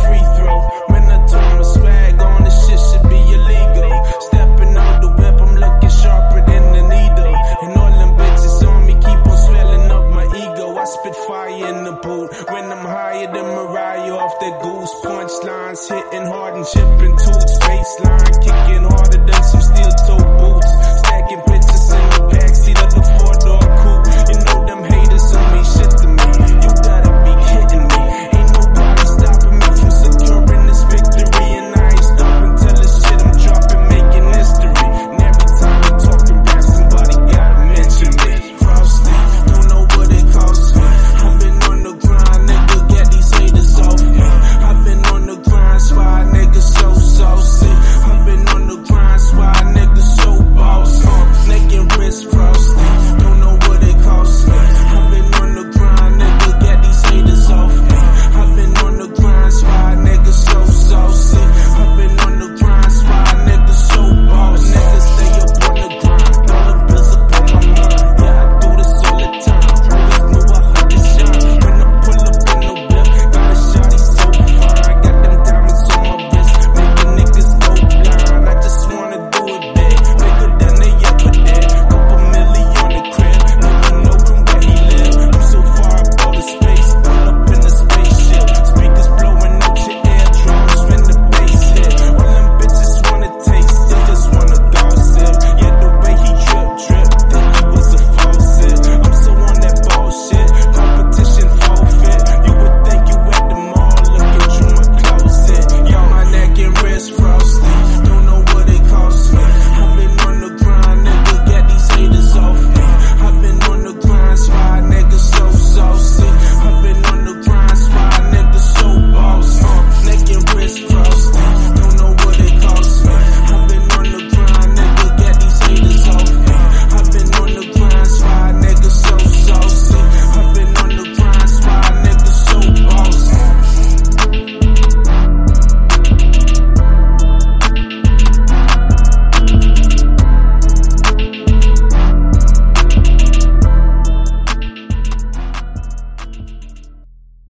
free throw. When I turn my swag on, this shit should be illegal. Stepping out the whip, I'm looking sharper than the needle. And all them bitches on me keep on swelling up my ego. I spit fire in the boot when I'm higher than Mariah off that goose. Punchlines hitting hard and chipping toots. Baseline kicking harder than some steel toe boots. Stacking bitches